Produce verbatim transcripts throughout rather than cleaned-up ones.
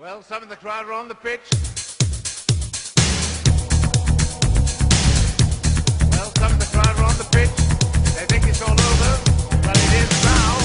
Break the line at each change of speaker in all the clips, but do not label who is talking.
Well, some of the crowd are on the pitch. Well, some of the crowd are on the pitch. They think it's all over, but it is now.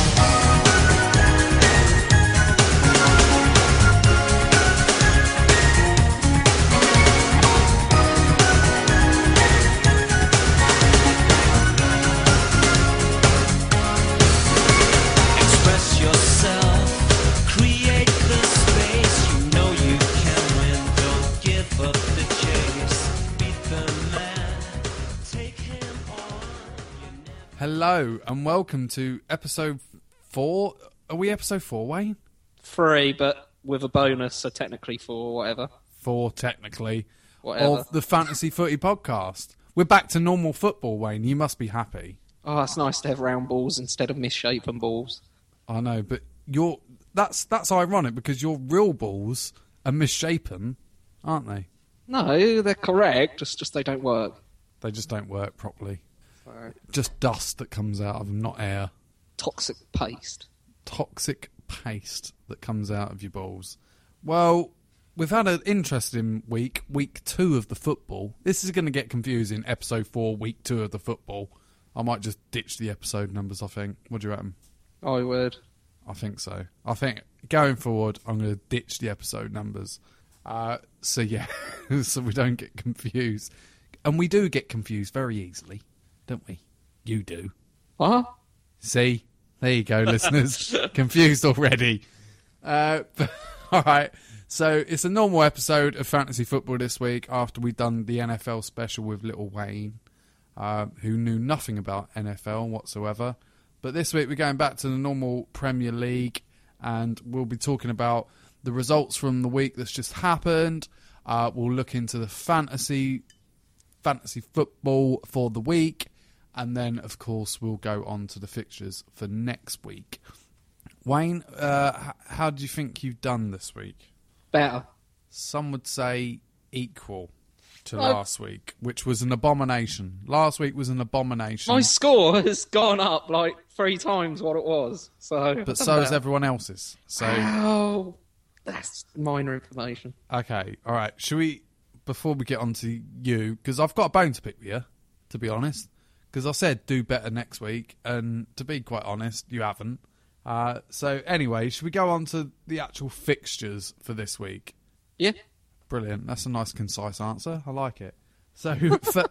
Hello and welcome to episode four. Are we episode four, Wayne?
Three, but with a bonus, so technically four, whatever.
Four, technically.
Whatever.
Of the Fantasy Footy podcast. We're back to normal football, Wayne. You must be happy.
Oh, it's nice to have round balls instead of misshapen balls.
I know, but you're that's that's ironic because your real balls are misshapen, aren't they?
No, they're correct. It's just they don't work.
They just don't work properly.
Right.
Just dust that comes out of them, not air.
Toxic paste.
Toxic paste that comes out of your balls. Well, we've had an interesting week, week two of the football. This is going to get confusing, episode four, week two of the football. I might just ditch the episode numbers, I think. What do you reckon?
I would.
I think so. I think going forward, I'm going to ditch the episode numbers. Uh, so, yeah, so we don't get confused. And we do get confused very easily, don't we? You do.
What?
See? There you go, listeners. Confused already. Uh, but, all right. So it's a normal episode of Fantasy Football this week after we've done the N F L special with Little Wayne, uh, who knew nothing about N F L whatsoever. But this week we're going back to the normal Premier League and we'll be talking about the results from the week that's just happened. Uh, we'll look into the fantasy fantasy football for the week. And then, of course, we'll go on to the fixtures for next week. Wayne, uh, h- how do you think you've done this week?
Better.
Some would say equal to
Oh.
last week, which was an abomination. Last week was an abomination.
My score has gone up like three times what it was. So,
But so has everyone else's. So,
Oh, that's minor information.
okay, all right. Should we, before we get on to you, because I've got a bone to pick with you, to be honest. Because I said do better next week, and to be quite honest, you haven't. Uh, so anyway, should we go on to the actual fixtures for this week?
Yeah.
Brilliant. That's a nice, concise answer. I like it. So, for,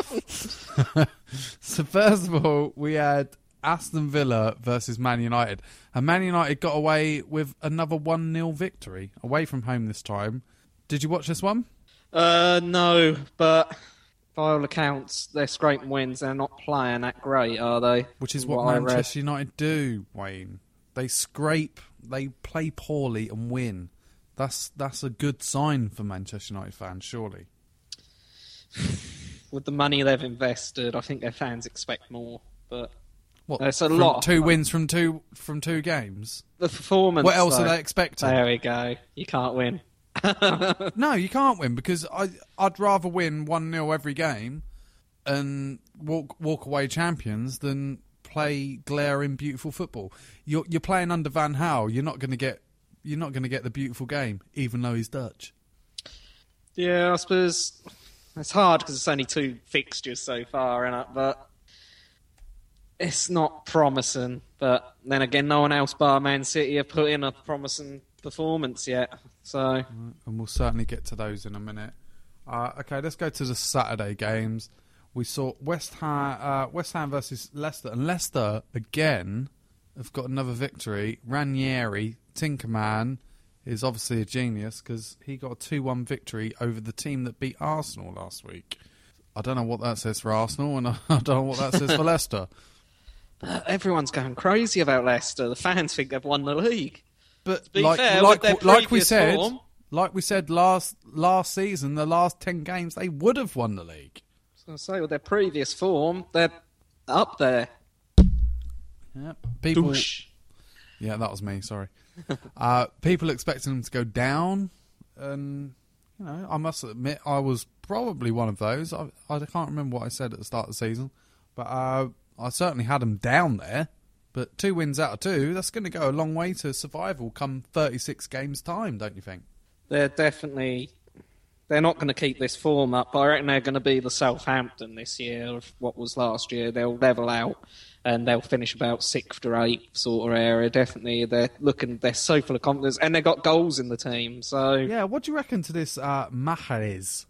so first of all, we had Aston Villa versus Man United. And Man United got away with another one nil victory, away from home this time. Did you watch this one?
Uh, no, but by all accounts, they're scraping wins. They're not playing that great, are they?
Which is what,
I read.
Manchester United do, Wayne. They scrape, they play poorly and win. That's that's a good sign for Manchester United fans, surely.
With the money they've invested, I think their fans expect more. But
What?
it's a
from
lot.
Two wins from two from two games.
The performance.
What else
though,
are they expecting?
There we go. You can't win.
No, you can't win because I I'd rather win one nil every game and walk walk away champions than play glaring beautiful football. You're you're playing under Van Gaal. You're not going to get you're not going to get the beautiful game, even though he's Dutch.
Yeah, I suppose it's hard because it's only two fixtures so far, innit? But it's not promising. But then again, no one else bar Man City have put in a promising performance yet. So
And we'll certainly get to those in a minute. Uh, okay, let's go to the Saturday games. We saw West Ham, uh, West Ham versus Leicester, and Leicester again have got another victory. Ranieri, Tinkerman, is obviously a genius because he got a two one victory over the team that beat Arsenal last week. I don't know what that says for Arsenal, and I don't know what that says for Leicester.
uh, everyone's going crazy about Leicester. The fans think they've won the league.
But
be
like,
fair,
like,
with their
like we
previous
said,
form-
like we said last last season, the last ten games they would have won the league.
I was going to say, with their previous form, they're up there.
Yeah, people.
Douche.
Yeah, that was me. Sorry. uh, people expecting them to go down, and you know, I must admit, I was probably one of those. I, I can't remember what I said at the start of the season, but uh, I certainly had them down there. but two wins out of two, that's going to go a long way to survival come thirty-six games time, don't you think?
They're definitely... They're not going to keep this form up, but I reckon they're going to be the Southampton this year of what was last year. They'll level out and they'll finish about sixth or eighth sort of area. Definitely, they're looking. They're so full of confidence, and they've got goals in the team. So
Yeah, what do you reckon to this uh, Mahrez?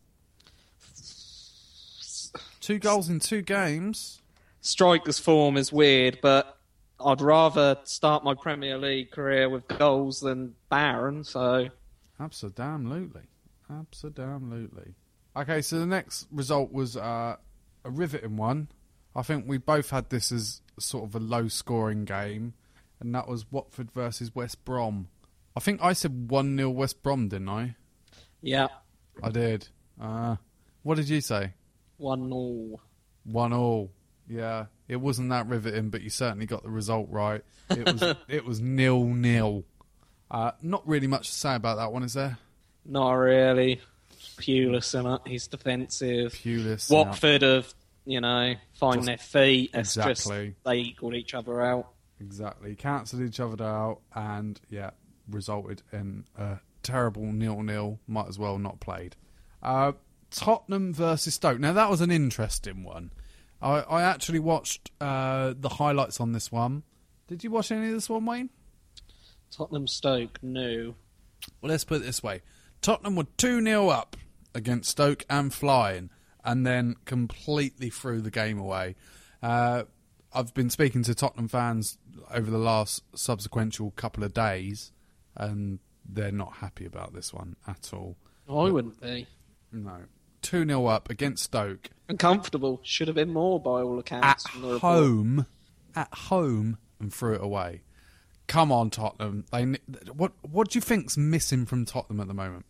Two goals in two games.
Striker's form is weird, but I'd rather start my Premier League career with goals than Barron. So
Absolutely. Absolutely. Okay, so the next result was uh, a riveting one. I think we both had this as sort of a low-scoring game, and that was Watford versus West Brom. I think I said one nil West Brom, didn't I?
yeah,
I did. Uh, what did you say?
one all.
One all. Yeah, it wasn't that riveting, but you certainly got the result right. It was it was nil nil. Uh, not really much to say about that one, is there?
Not really. Pulis in it. He's defensive.
Pulis.
Watford have, you know, finding their feet. It's
Exactly.
just they equalled each other out.
Exactly. Cancelled each other out and, yeah, resulted in a terrible nil nil. Might as well not played. Uh, Tottenham versus Stoke. Now, that was an interesting one. I, I actually watched uh, the highlights on this one. Did you watch any of this one, Wayne?
Tottenham Stoke, no.
Well, let's put it this way. Tottenham were two nil up against Stoke and flying, and then completely threw the game away. Uh, I've been speaking to Tottenham fans over the last subsequential couple of days, and they're not happy about this one at all.
I wouldn't be.
No. two nil up against Stoke.
Uncomfortable. Should have been more by all accounts.
At
from the report.
home. At home and threw it away. Come on, Tottenham. They, what, what do you think's missing from Tottenham at the moment?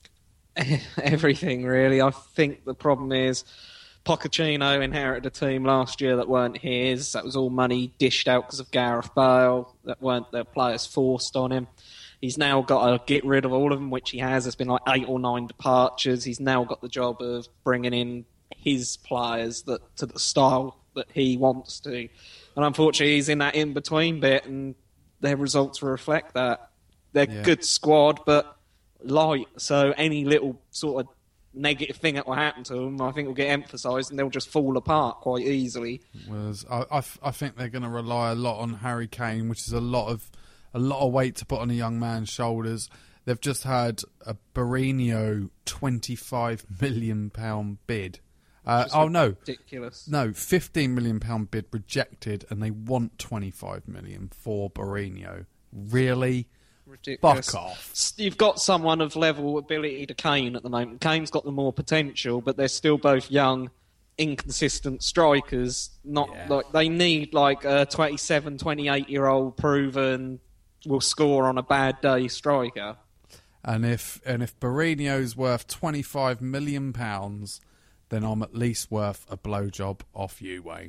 Everything, really. I think the problem is Pochettino inherited a team last year that weren't his. That was all money dished out because of Gareth Bale. That weren't their players forced on him. He's now got to get rid of all of them, which he has. There's been like eight or nine departures. He's now got the job of bringing in his players that to the style that he wants to. And unfortunately, he's in that in-between bit, and their results will reflect that. They're
Yeah.
a good squad, but light. So any little sort of negative thing that will happen to them, I think will get emphasised, and they'll just fall apart quite easily.
Whereas I, I, I think they're going to rely a lot on Harry Kane, which is a lot of a lot of weight to put on a young man's shoulders. They've just had a Mourinho twenty-five million pound bid. Uh, oh no,
Ridiculous.
no, fifteen million pound bid rejected, and they want twenty-five million for Mourinho. Really?
Ridiculous.
Fuck off.
S- You've got someone of level ability to Kane at the moment. Kane's got the more potential, but they're still both young, inconsistent strikers. Not
Yeah.
like they need like a twenty-seven, twenty-eight year old proven will score on a bad day striker.
And if and if Mourinho's worth twenty-five million pounds, then I'm at least worth a blowjob off you, Wayne.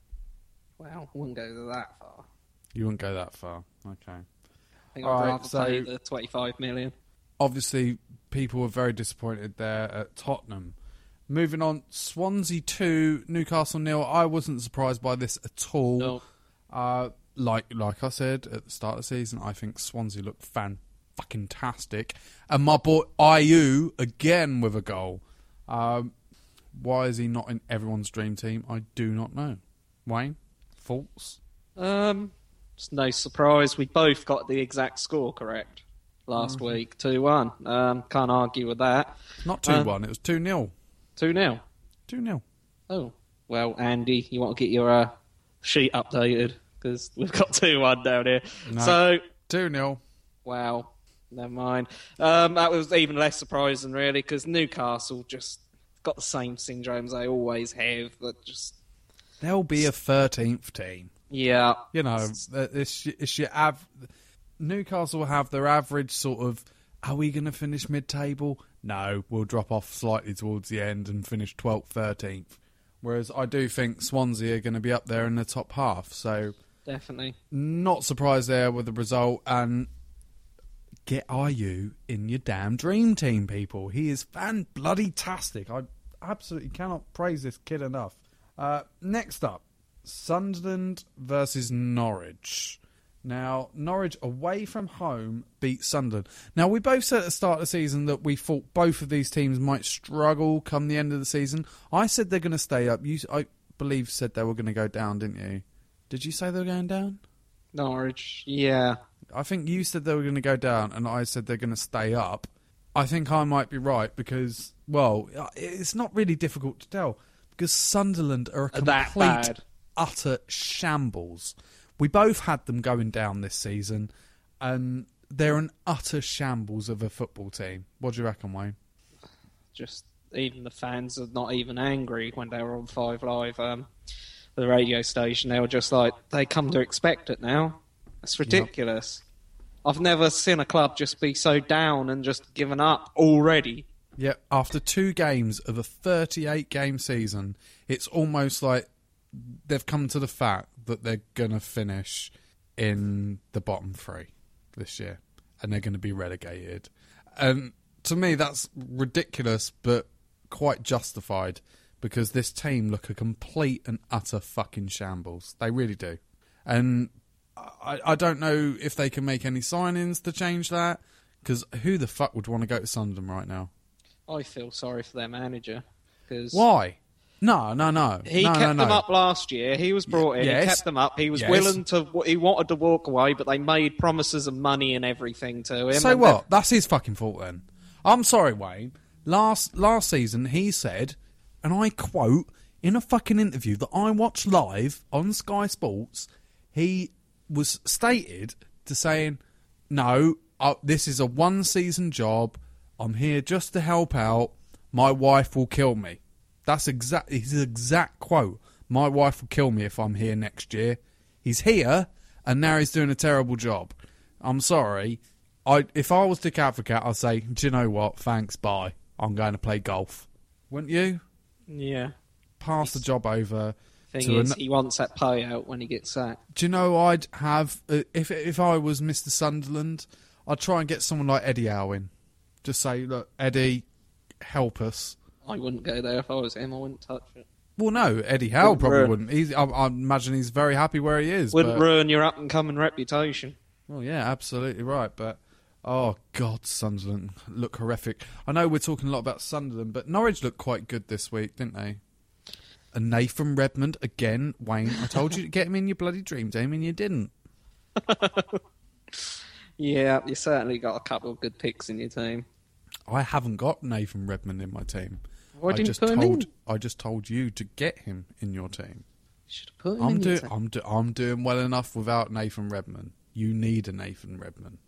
Well, I wouldn't go that far.
You wouldn't go that far. Okay.
I think
All
I'd
right,
rather
so-
pay the twenty-five million.
Obviously, people were very disappointed there at Tottenham. Moving on, Swansea two, Newcastle nil. I wasn't surprised by this at all.
No.
Uh, like like I said at the start of the season, I think Swansea looked fan-fucking-tastic. And my boy Ayew, again with a goal. Um, why is he not in everyone's dream team? I do not know. Wayne, thoughts?
Um, it's no surprise. We both got the exact score correct last
Mm-hmm.
week, two one. Um, can't argue with that.
Not two one, it was two nil.
two nil.
two nil.
Oh, well, Andy, you want to get your uh, sheet updated because we've got two one down here.
No.
So,
two nil.
wow, never mind. Um, that was even less surprising, really, because Newcastle just got the same syndromes they always have. That just,
There'll be a thirteenth team.
yeah,
You know, it's, it's your av- Newcastle will have their average sort of, are we going to finish mid-table? No, we'll drop off slightly towards the end and finish twelfth, thirteenth. Whereas I do think Swansea are going to be up there in the top half. So
definitely.
not surprised there with the result. And get Ayew in your damn dream team, people. He is fan-bloody-tastic. I absolutely cannot praise this kid enough. Uh, next up, Sunderland versus Norwich. Now, Norwich away from home beat Sunderland. Now, we both said at the start of the season that we thought both of these teams might struggle come the end of the season. I said they're going to stay up. You, I believe, said they were going to go down, didn't you? Did you say they were going down?
Norwich, yeah.
I think you said they were going to go down, and I said they're going to stay up. I think I might be right because, well, it's not really difficult to tell because Sunderland are a
That
complete,
bad.
utter shambles. We both had them going down this season, and they're an utter shambles of a football team. What do you reckon, Wayne?
Just even the fans are not even angry when they were on Five Live, um, the radio station. They were just like, they come to expect it now. It's ridiculous. I've never seen a club just be so down and just given up already.
Yeah, after two games of a thirty-eight game season, it's almost like they've come to the fact that they're going to finish in the bottom three this year and they're going to be relegated. And to me, that's ridiculous, but quite justified because this team look a complete and utter fucking shambles. They really do. And I, I don't know if they can make any signings to change that because who the fuck would want to go to Sunderland right now?
I feel sorry for their manager. Cause
Why? No, no, no.
He
no,
kept
no, no.
them up last year. He was brought in.
Yes.
He kept them up. He was
Yes.
willing to. He wanted to walk away, but they made promises of money and everything to him.
So
and
what? That's his fucking fault then. I'm sorry, Wayne. Last last season, he said, and I quote, in a fucking interview that I watched live on Sky Sports, he was stated to saying, no, uh, this is a one-season job. I'm here just to help out. My wife will kill me. That's exact his exact quote. My wife will kill me if I'm here next year. He's here, and now he's doing a terrible job. I'm sorry. I if I was Dick Advocaat, I'd say, do you know what? Thanks, bye. I'm going to play golf. Wouldn't you?
Yeah.
Pass the job over.
Thing
to
is,
an-
he wants that payout when he gets sacked.
Do you know I'd have uh, if if I was Mister Sunderland, I'd try and get someone like Eddie Howe in. Just say, look, Eddie, help us.
I wouldn't go there if I was him. I wouldn't touch it.
Well, no, Eddie Howe
Wouldn't
probably
ruin-
wouldn't. He's, I, I imagine he's very happy where he is.
Wouldn't
but,
ruin your up and coming reputation.
Well, yeah, absolutely right. But oh god, Sunderland look horrific. I know we're talking a lot about Sunderland, but Norwich looked quite good this week, didn't they? And Nathan Redmond again, Wayne. I told you to get him in your bloody dream team, and you didn't.
Yeah, you certainly got a couple of good picks in your team.
I haven't got Nathan Redmond in my team.
Why
I
didn't
just
you put him
told
in?
I just told you to get him in your team.
You should have put him
I'm
in your
doing
team.
I'm do, I'm doing well enough without Nathan Redmond. You need a Nathan Redmond.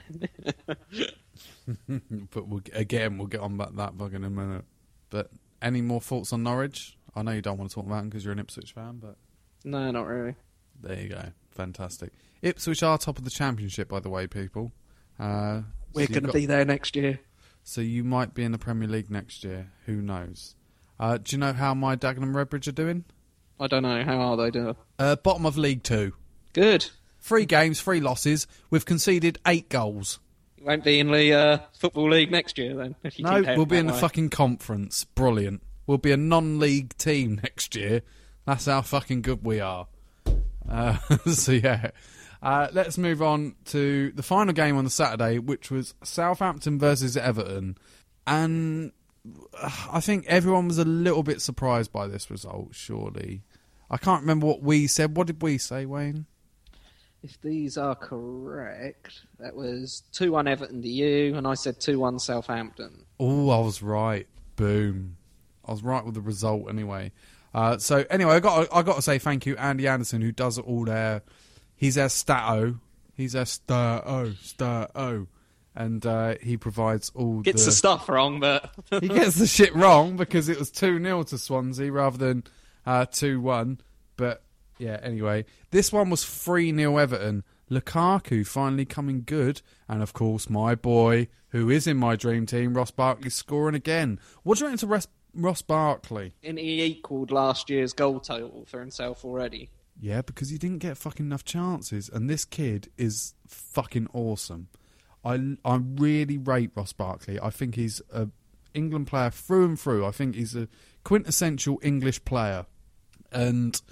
But we'll, again, we'll get on about that bug in a minute. But any more thoughts on Norwich? I know you don't want to talk about them because you're an Ipswich fan, but
No, not really.
there you go. Fantastic. Ipswich are top of the championship, by the way, people. Uh,
We're
so you've
going to
got-
be there next year.
So you might be in the Premier League next year. Who knows? Uh, do you know how my Dagenham Redbridge are doing?
I don't know. How are they doing?
Uh, bottom of League Two.
Good.
Three games, three losses. We've conceded eight goals.
You won't be in the uh, Football League next year then. If you
No,
keep heading
we'll be
that
in the
way.
fucking conference. Brilliant. We'll be a non-league team next year. That's how fucking good we are. Uh, so yeah. Uh, let's move on to the final game on the Saturday, which was Southampton versus Everton. And uh, I think everyone was a little bit surprised by this result, surely. I can't remember what we said. What did we say, Wayne?
If these are correct, that was two one Everton to you, and I said two one Southampton.
Oh, I was right. Boom. I was right with the result anyway. Uh, so anyway, I got I got to say thank you, Andy Anderson, who does all their. He's their stato. He's their stato, stato, and uh, he provides all
Gets
the,
the stuff wrong, but
he gets the shit wrong because it was two nil to Swansea rather than uh, two one. But yeah, anyway, this one was three nil Everton. Lukaku finally coming good, and of course my boy, who is in my dream team, Ross Barkley, scoring again. What do you reckon to Ross, Ross Barkley?
and he equalled last year's goal total for himself already.
Yeah, because he didn't get fucking enough chances, and this kid is fucking awesome. I, I really rate Ross Barkley. I think he's a England player through and through. I think he's a quintessential English player, and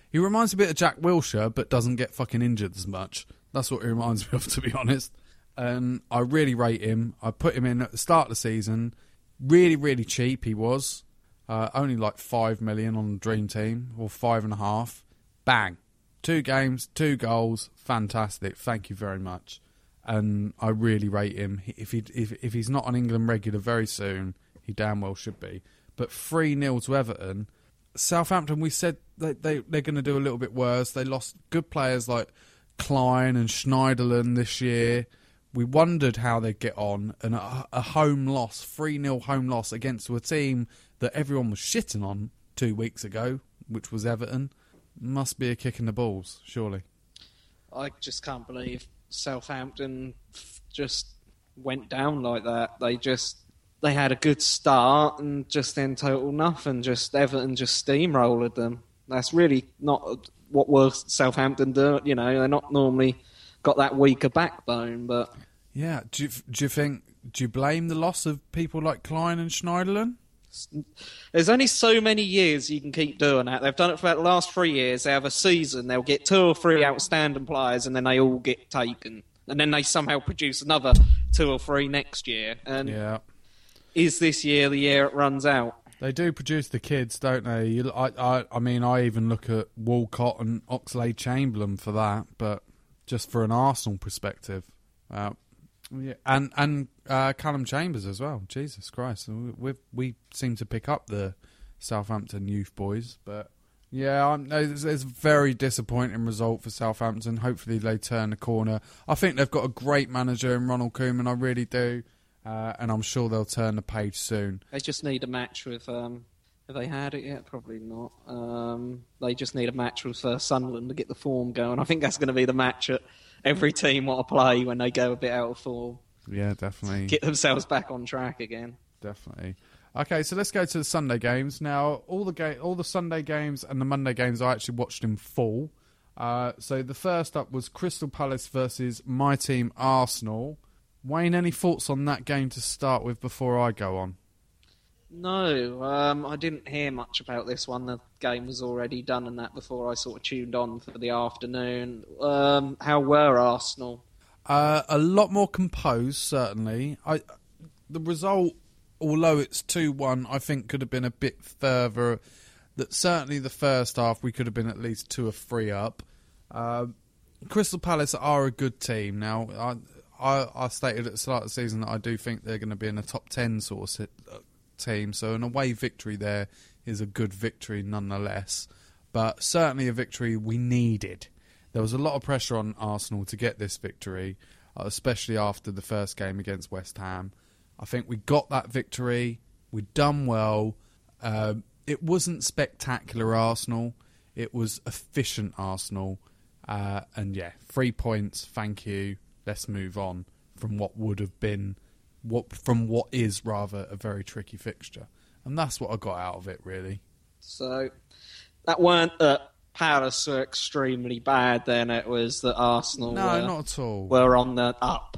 He reminds me a bit of Jack Wilshere, but doesn't get fucking injured as much. That's what he reminds me of, to be honest. And I really rate him. I put him in at the start of the season. Really, really cheap he was. Uh, only like five million on the dream team, or five and a half. Bang. Two games, two goals. Fantastic. Thank you very much. And I really rate him. If he if if he's not on England regular very soon, he damn well should be. But three nil to Everton. Southampton, we said they, they, they're going to do a little bit worse. They lost good players like Klein and Schneiderlin this year. We wondered how they'd get on. And a, a home loss, three nil home loss against a team that everyone was shitting on two weeks ago, which was Everton, must be a kick in the balls, surely.
I just can't believe Southampton just went down like that. They just... They had a good start and just then total nothing. Just Everton just steamrolled them. That's really not what will Southampton do. You know, they're not normally got that weaker backbone. But
yeah, do you, do you think? Do you blame the loss of people like Klein and Schneiderlin?
There's only so many years you can keep doing that. They've done it for about the last three years. They have a season. They'll get two or three outstanding players, and then they all get taken. And then they somehow produce another two or three next year. And
yeah.
Is this year the year it runs out?
They do produce the kids, don't they? You, I, I, I mean, I even look at Walcott and Oxlade-Chamberlain for that, but just for an Arsenal perspective, uh, yeah, and and uh, Callum Chambers as well. Jesus Christ, we we seem to pick up the Southampton youth boys, but yeah, I'm, it's, it's a very disappointing result for Southampton. Hopefully, they turn the corner. I think they've got a great manager in Ronald Koeman. I really do. Uh, and I'm sure they'll turn the page soon.
They just need a match with... Um, have they had it yet? Probably not. Um, they just need a match with uh, Sunderland to get the form going. I think that's going to be the match that every team want to play when they go a bit out of form.
Yeah, definitely.
Get themselves back on track again.
Definitely. Okay, so let's go to the Sunday games. Now, all the ga- all the Sunday games and the Monday games I actually watched in full. Uh, so the first up was Crystal Palace versus my team, Arsenal. Wayne, any thoughts on that game to start with before I go on?
No, um, I didn't hear much about this one. The game was already done and that before I sort of tuned on for the afternoon. Um, how were Arsenal?
Uh, a lot more composed, certainly. I, the result, although it's two one, I think could have been a bit further. That certainly the first half we could have been at least two or three up. Uh, Crystal Palace are a good team. Now, I... I, I stated at the start of the season that I do think they're going to be in a top ten sort of team, so an away victory there is a good victory nonetheless, but certainly a victory we needed. There was a lot of pressure on Arsenal to get this victory, especially after the first game against West Ham. I think we got that victory, we'd done well. Um, it wasn't spectacular Arsenal, it was efficient Arsenal, uh, and yeah, three points, thank you. Let's move on from what would have been, what from what is rather a very tricky fixture, and that's what I got out of it really.
So that weren't that Palace were extremely bad. Then it was that Arsenal.
No,
were,
not at all.
Were on the up.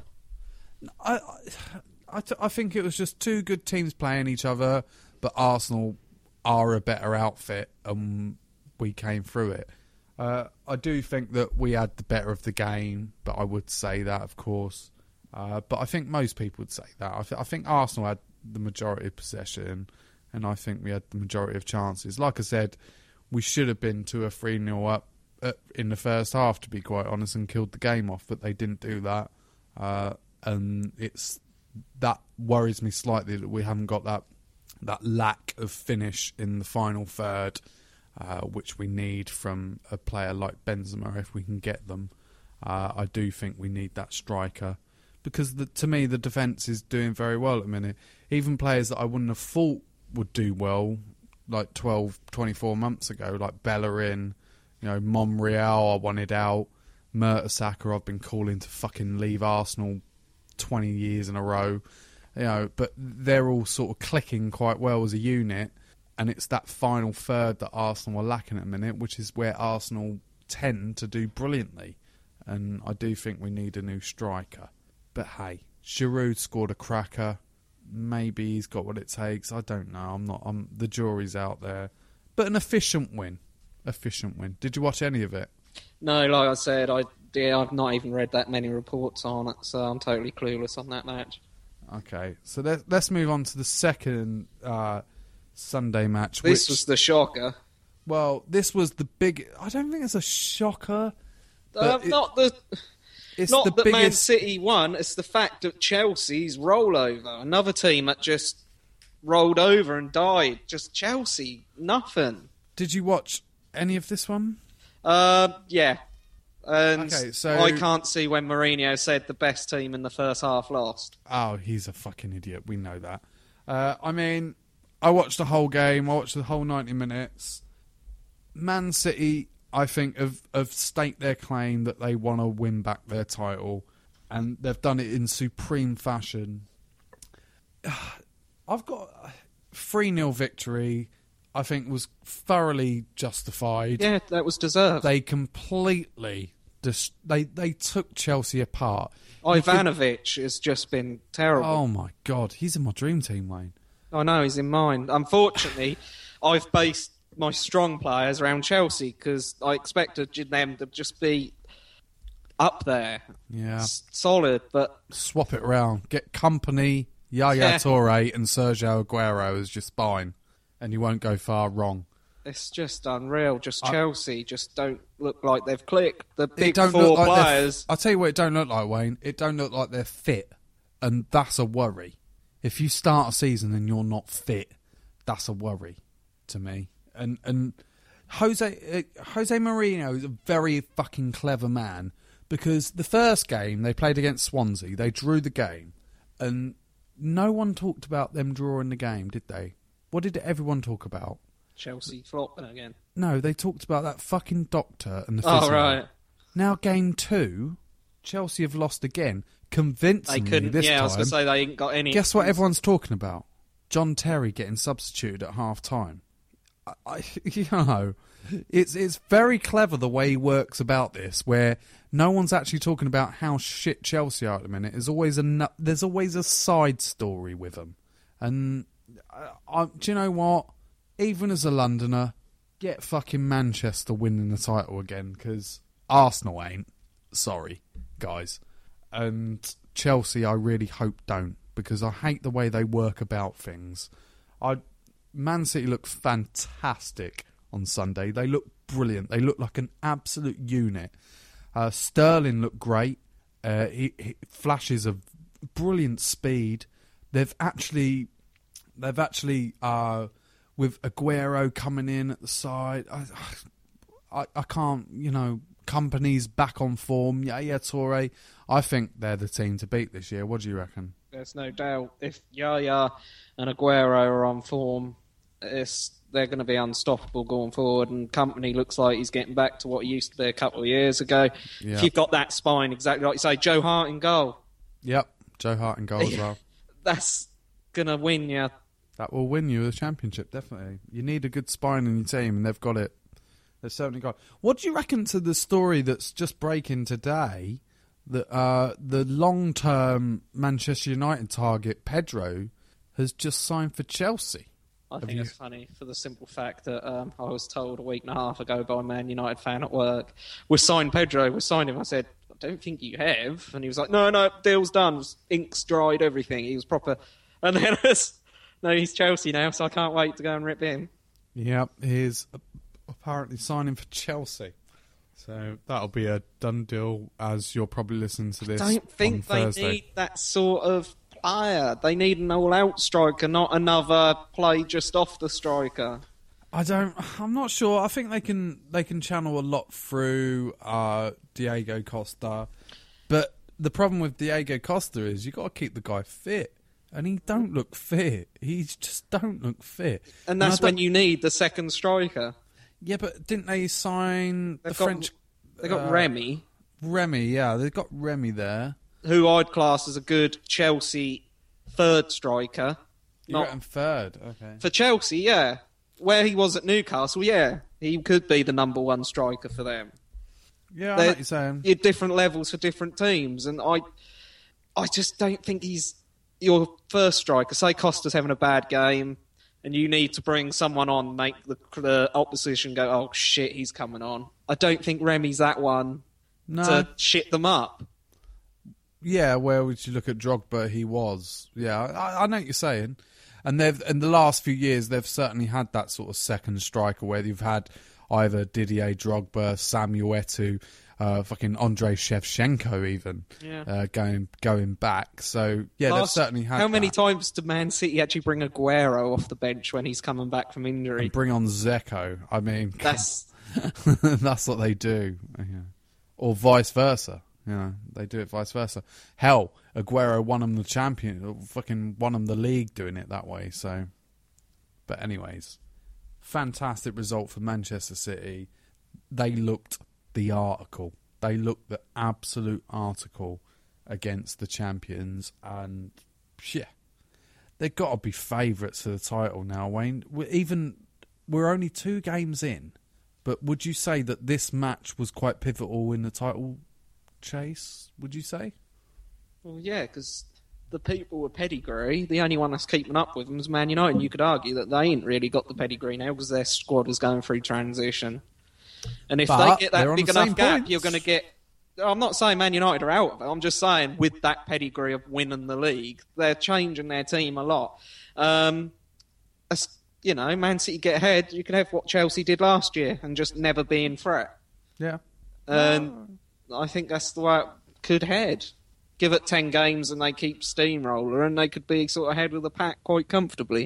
I, I, I, I think it was just two good teams playing each other, but Arsenal are a better outfit, and we came through it. Uh, I do think that we had the better of the game, but I would say that, of course. Uh, but I think most people would say that. I, th- I think Arsenal had the majority of possession, and I think we had the majority of chances. Like I said, we should have been two or three nil up uh, in the first half, to be quite honest, and killed the game off, but they didn't do that. Uh, and it's that worries me slightly that we haven't got that that lack of finish in the final third. Uh, which we need from a player like Benzema if we can get them. Uh, I do think we need that striker because the, to me the defence is doing very well at the minute. Even players that I wouldn't have thought would do well like twelve, twenty-four months ago, like Bellerin, you know, Monreal I wanted out, Mertesacker I've been calling to fucking leave Arsenal twenty years in a row, you know, but they're all sort of clicking quite well as a unit. And it's that final third that Arsenal are lacking at the minute, which is where Arsenal tend to do brilliantly. And I do think we need a new striker. But hey, Giroud scored a cracker. Maybe he's got what it takes. I don't know. I'm not. I'm the jury's out there. But an efficient win. efficient win. Did you watch any of it?
No, like I said, I yeah, I've not even read that many reports on it, so I'm totally clueless on that match.
Okay, so let, let's move on to the second uh, Sunday match.
This
which,
was the shocker.
Well, this was the big... I don't think it's a shocker.
Uh,
but it-
not the...
It's
Not
the
that Man
biggest...
City won, it's the fact that Chelsea's rollover. Another team that just rolled over and died. Just Chelsea, nothing.
Did you watch any of this one?
Uh, yeah. And
Okay, so-
I can't see when Mourinho said the best team in the first half lost.
Oh, he's a fucking idiot. We know that. Uh, I mean, I watched the whole game. I watched the whole ninety minutes. Man City, I think, have, have staked their claim that they want to win back their title, and they've done it in supreme fashion. I've got a three nil victory, I think, was thoroughly justified.
Yeah, that was deserved.
They completely... Dis- they, they took Chelsea apart. You could-
Ivanovic has just been terrible.
Oh, my God. He's in my dream team, Wayne.
I know, he's in mine. Unfortunately, I've based my strong players around Chelsea because I expected them to just be up there.
Yeah.
S- solid, but
Swap it around. Get Company, Yaya
Yeah.
Toure, and Sergio Aguero as your spine, and you won't go far wrong.
it's just unreal. Just
I-
Chelsea just don't look like they've clicked. The
It
big
don't
four
look like they're f-
players.
I'll tell you what it don't look like, Wayne. It don't look like they're fit, and that's a worry. If you start a season and you're not fit, that's a worry to me. And and Jose uh, Jose Mourinho is a very fucking clever man, because the first game they played against Swansea, they drew the game, and no one talked about them drawing the game, did they? What did everyone talk about?
Chelsea flopping again.
No, they talked about that fucking doctor and the
Oh,
physio.
right.
Now game two, Chelsea have lost again,
They
convincingly
couldn't.
this
Yeah, I
time.
was going to say they ain't got any.
Guess what everyone's talking about? John Terry getting substituted at half time. I, I, you know, it's it's very clever the way he works about this, where no one's actually talking about how shit Chelsea are at the minute. There's always a nu- there's always a side story with them, and I, I, do you know what? Even as a Londoner, get fucking Manchester winning the title again, because Arsenal ain't. Sorry, guys. And Chelsea, I really hope don't, because I hate the way they work about things. I Man City looked fantastic on Sunday. They look brilliant. They look like an absolute unit. Uh, Sterling looked great. Uh, he, he flashes of brilliant speed. They've actually, they've actually, uh, with Aguero coming in at the side, I, I, I can't, you know, Company's back on form. Yeah, yeah, Toure. I think they're the team to beat this year. What do you reckon?
There's no doubt. If Yaya and Aguero are on form, it's, they're going to be unstoppable going forward. And Company looks like he's getting back to what he used to be a couple of years ago.
Yeah.
If you've got that spine, exactly like you say, Joe Hart in goal,
Yep, Joe Hart in goal as well.
that's going to win you.
That will win you the championship, definitely. You need a good spine in your team, and they've got it. They've certainly got it. What do you reckon to the story that's just breaking today, that uh, the long-term Manchester United target, Pedro, has just signed for Chelsea?
I
Have
think
you-
it's funny for the simple fact that um, I was told a week and a half ago by a Man United fan at work, we signed Pedro, we signed him. I said, I don't think you have. And he was like, no, no, deal's done. Ink's dried, everything. He was proper. And then, it's, no, he's Chelsea now, so I can't wait to go and rip him.
Yep, he's apparently signing for Chelsea. So that'll be a done deal, as you're probably listening to this
I don't think
on
they
Thursday.
need that sort of player. They need an all-out striker, not another play just off the striker.
I don't. I'm not sure. I think they can. They can channel a lot through uh, Diego Costa, but the problem with Diego Costa is you got to keep the guy fit, and he don't look fit. He just don't look fit.
And that's
I
when
don't-
you need the second striker.
Yeah, but didn't they sign
They've
the
got,
French?
They got
uh,
Remy,
Remy, yeah, they've got Remy there.
who I'd class as a good Chelsea third striker.
You're
Not-
at him third, okay.
For Chelsea, yeah. Where he was at Newcastle, yeah. He could be the number one striker for them.
Yeah, I know
They're-
what you're saying.
You're different levels for different teams, and I I just don't think he's your first striker. Say Costa's having a bad game, and you need to bring someone on, make the, the opposition go, oh shit, he's coming on. I don't think Remy's that one
No.
to shit them up.
Yeah, where would you look at Drogba? He was. Yeah, I, I know what you're saying. And they've in the last few years, they've certainly had that sort of second striker where you've had either Didier Drogba, Samuel Eto'o, uh, fucking Andrei Shevchenko even
Yeah.
uh, going going back. So, yeah, they've
Last-
certainly had
How many
that.
times did Man City actually bring Aguero off the bench when he's coming back from injury?
And bring on Zeko. I mean,
That's
that's what they do. Yeah. Or vice versa. You know, they do it vice versa. Hell, Aguero won them the champion, fucking won them the league doing it that way. So, but anyways, fantastic result for Manchester City. They looked the article. They looked the absolute article against the champions, and yeah, they've got to be favourites for the title now. Wayne, we're even we're only two games in, but would you say that this match was quite pivotal in the title chase, would you say?
Well, yeah, because the people with pedigree, the only one that's keeping up with them is Man United. You could argue that they ain't really got the pedigree now because their squad was going through transition. And if
But
they get
they're
that
on
big
the
enough
same
gap,
points.
you're going to get... I'm not saying Man United are out of it. I'm just saying with that pedigree of winning the league, they're changing their team a lot. Um, as, you know, Man City get ahead, you can have what Chelsea did last year and just never be in threat.
Yeah.
And I think that's the way it could head. Give it ten games and they keep steamroller and they could be sort of ahead with the pack quite comfortably.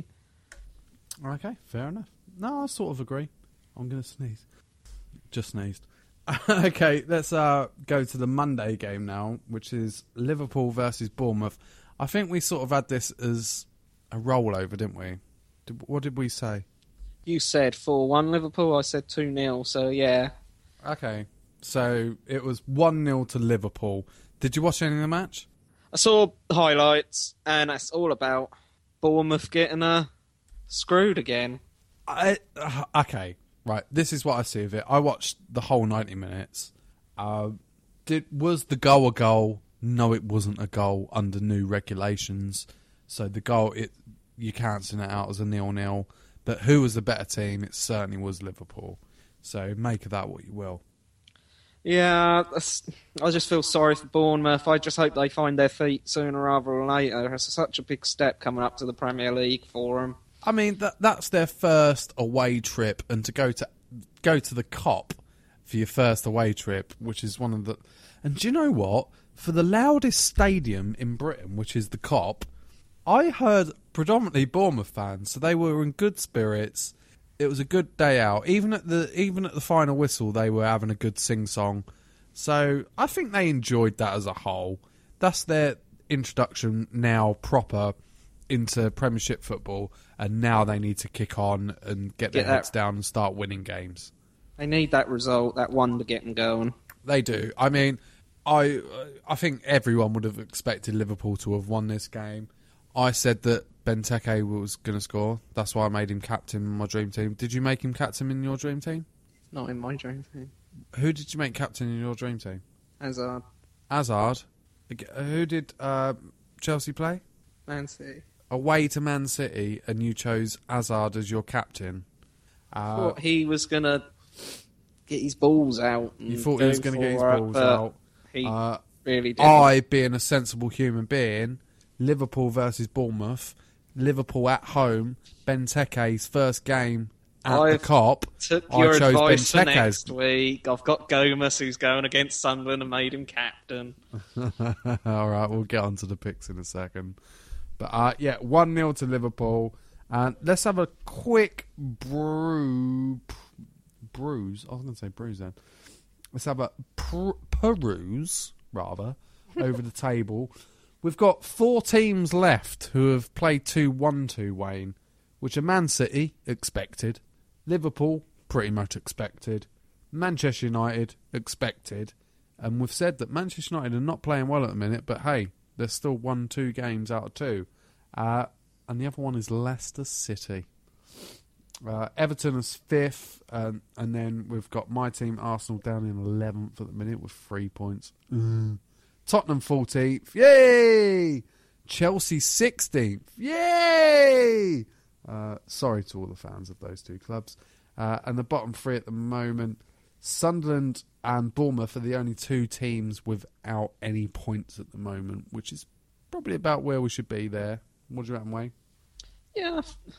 Okay, fair enough. No, I sort of agree. I'm going to sneeze. Just sneezed. Okay, let's uh, go to the Monday game now, which is Liverpool versus Bournemouth. I think we sort of had this as a rollover, didn't we? Did, what did we say?
You said four one Liverpool, I said two nil, so yeah.
Okay, so it was one nil to Liverpool. Did you watch any of the match?
I saw the highlights and it's all about Bournemouth getting uh, screwed again.
I, uh, okay, right. This is what I see of it. I watched the whole ninety minutes. Uh, did was the goal a goal? No, it wasn't a goal under new regulations. So the goal, it you cancelling it out as a nil-nil. But who was the better team? It certainly was Liverpool. So make of that what you will.
Yeah, that's, I just feel sorry for Bournemouth. I just hope they find their feet sooner rather than later. It's such a big step coming up to the Premier League for them.
I mean, that that's their first away trip, and to go to go to the Kop for your first away trip, which is one of the... And do you know what? For the loudest stadium in Britain, which is the Kop, I heard predominantly Bournemouth fans, so they were in good spirits. It was a good day out. Even at the even at the final whistle, they were having a good sing-song. So I think they enjoyed that as a whole. That's their introduction now proper into Premiership football, and now they need to kick on and get their
Get that-
heads down and start winning games.
They need that result, that one to get them going.
They do. I mean, I I think everyone would have expected Liverpool to have won this game. I said that Benteke was going to score. That's why I made him captain in my dream team. Did you make him captain in your dream team?
Not in my dream team.
Who did you make captain in your dream team?
Hazard,
Hazard. Ag- Who did uh, Chelsea play?
Man City.
Away to Man City, and you chose Hazard as your captain. Uh,
Thought he was going to get his balls out. And
you thought
go
he was going to get his
for it,
balls
but
out.
He
Uh,
really didn't.
I, being a sensible human being, Liverpool versus Bournemouth, Liverpool at home, Benteke's first game at
I've
the Kop.
Took
I
your
chose
advice for
Benteke.
next week. I've got Gomez who's going against Sunderland and made him captain.
All right, we'll get on to the picks in a second. But uh, yeah, one nil to Liverpool. And let's have a quick brew, bruise. I was going to say bruise then. Let's have a pr- peruse, rather, over the table. We've got four teams left who have played two one two, Wayne, which are Man City, expected. Liverpool, pretty much expected. Manchester United, expected. And we've said that Manchester United are not playing well at the minute, but hey, they're still won two games out of two. Uh, and the other one is Leicester City. Uh, Everton is fifth, um, and then we've got my team, Arsenal, down in eleventh at the minute with three points. Mm. Tottenham fourteenth. Yay! Chelsea sixteenth. Yay! Uh, sorry to all the fans of those two clubs. Uh, and the bottom three at the moment, Sunderland and Bournemouth are the only two teams without any points at the moment, which is probably about where we should be there. What do you reckon, Wayne?
Yeah,